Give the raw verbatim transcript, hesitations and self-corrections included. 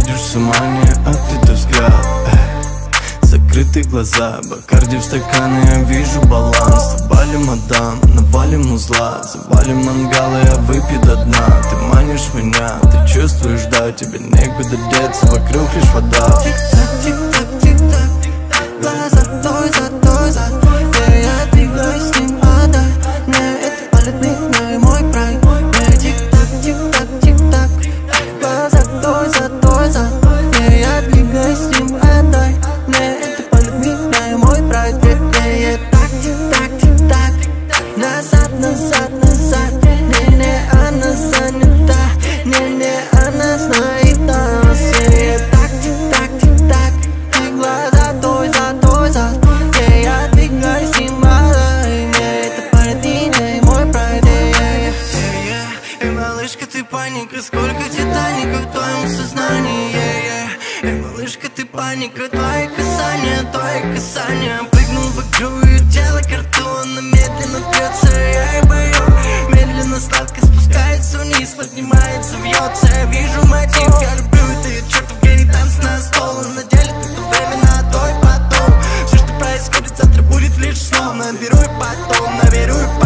сводишь с ума, не ответ взгляд. Закрытые глаза, бакарди в стаканы, я вижу баланс. Забалим мадам, навалим узла, завалим мангалы, я выпью до дна. Ты манишь меня, ты чувствуешь, да, тебе некуда деться, вокруг лишь вода. Тик-так, тик-так, тик-так, глаза той за той за той, где я двигаюсь с ним, отдай мне, это палит меня и мой прайд. Мне тик-так, тик-так, тик-так, глаза той за той за той, где я двигаюсь с ним, отдай мне, это палит меня и мой прайд. Где так, тик-так, тик-так, назад, назад, назад, не-не, она занята, не-не, она знает нас. Так, тик-так, тик-так, глаза той за той за той, где я двигаюсь с ним, отдай мне, это палит меня и мой прайд. Эй, малышка, ты паника, сколько титаников в твоем сознании. Эй, малышка, ты паника, твои касания, твои касания. Прыгнул в игру, ее тело картона медленно бьется, я и бою. Медленно сладко спускается вниз, поднимается, вьется. Я вижу мотив, я люблю это, чертов гений, танц на стол. На деле только время на то и потом. Все, что происходит, завтра будет лишь сном. Наберу и потом, наберу и потом.